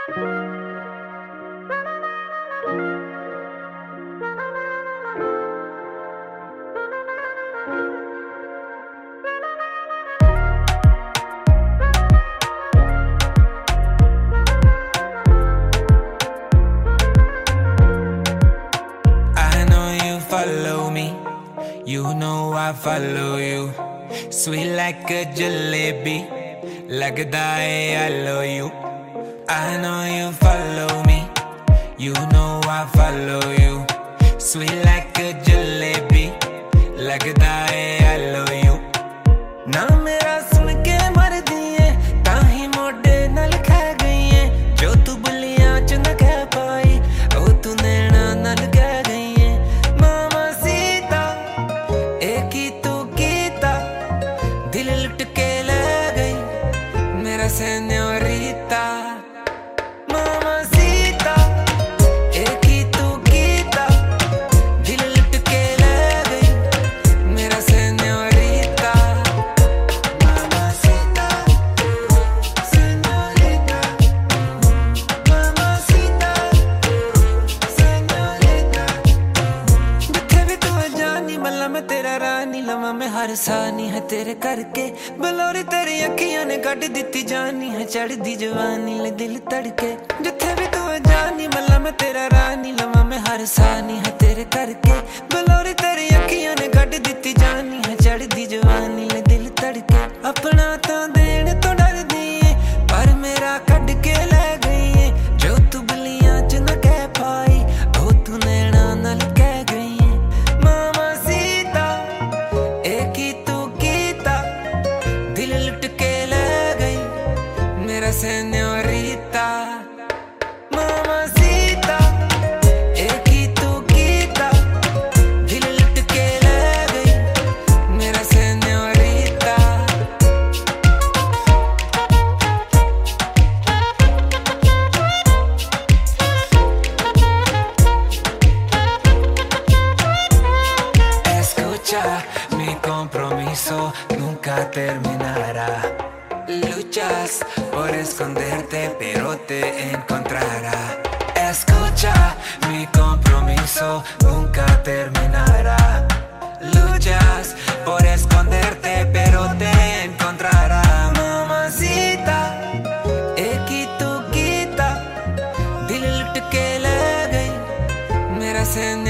Follow me, you know I follow you. Sweet like a jalebi, lagda hai I love you. I know you follow me, you know I follow you. Sweet like a jalebi, lagda hai I love you. ना मेरा सुन के मर दिए, ताही मोड़े नल खा गई है. जो तू बुलियां च न कह पाई, ओ तू नैना नल कह गई है. मामा सीता, एक ही तू कीता, दिल लुट के ले गई मेरा सेन्योरिता. मामा सीता, एक ही तू कीता, दिल लुट के ले गई मेरा सेन्योरिता. मामा सीता, सेन्योरिता. मामा सीता, सेन्योरिता. जिथे भी तू है जानी, मल्ला मैं तेरा रानी. लवा मैं हर सानी है तेरे करके. बलौरी तेरी अखियां ने कट दिती जानी है. चढ़दी जवानी ले दिल तड़के. जिथे भी तू है जानी, मल्ला मैं तेरा रानी. लवा मैं हर सानी है तेरे करके. बलौरी तेरी अखियां ने कट दिती जानी है. चढ़दी जवानी ले दिल तड़के. अपना तो देने तो डर दिए, पर मेरा कट के ले गई है. जो तू बलियां च न कह पाई, ओ तू नैना नल कह गई है. मामा सीता, एक ही तू कीता, दिल लुट के ले गई मेरा सेन्योरिता. मामा सीता, एक ही तू कीता, दिल लुट के ले गई मेरा सेन्योरिता. Escucha, mi compromiso nunca terminará. Luchas por esconderte, pero te encontrará. Escucha, mi compromiso nunca terminará. Luchas por esconderte, pero te encontrará. Mamacita, एक ही तू कीता, दिल लुट के ले गई मेरा